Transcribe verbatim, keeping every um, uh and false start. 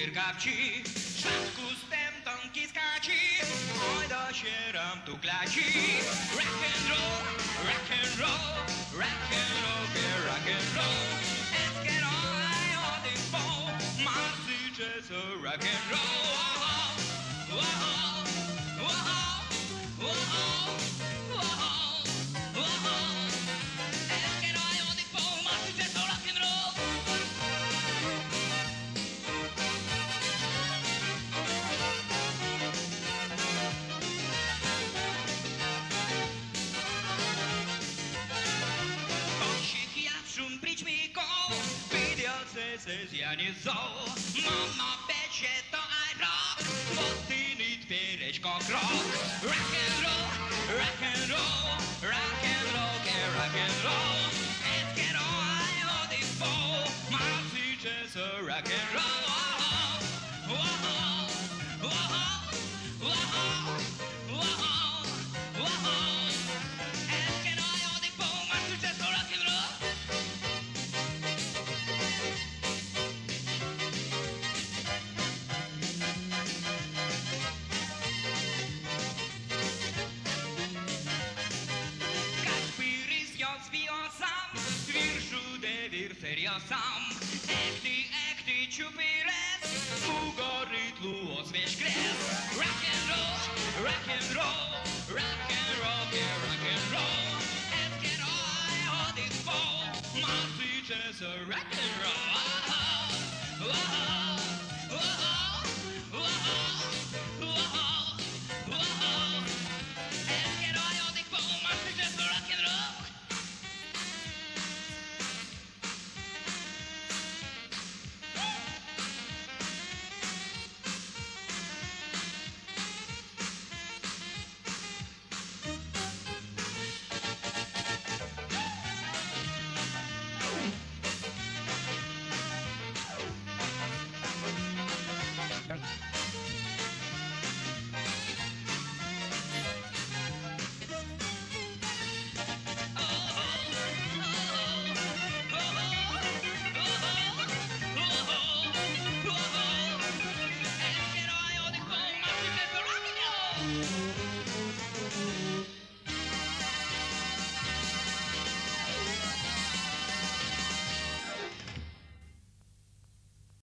wyrgawci, szatku stęptonki skaci, oj dosieram tu klaci. Rock and roll, rock and roll, rock and roll, yeah, rock and roll. Let's get on the phone, my suitors are rock and roll. Whoa, whoa, whoa, whoa, whoa, whoa. Let's get on the phone, my suitors are rock and roll. Schon bridge me go, video says ja nie so. Mama pecze to I rock, bo ty nic bierzesz jak rock. Rock and roll, rock and roll, rock and roll, yeah, rock and roll. Let's get on the phone, my features are rock and roll. Whoa, whoa, whoa, whoa, whoa. Let's get on the phone, my features are rock and roll. Sam, wierszu de wir serio sam. Ekty, ekty ciupires, u góry tlu ozwiesz kres. Rock and roll, rock and roll, rock and roll, yeah, rock and roll. Let's get on this ball, my features are rock and roll.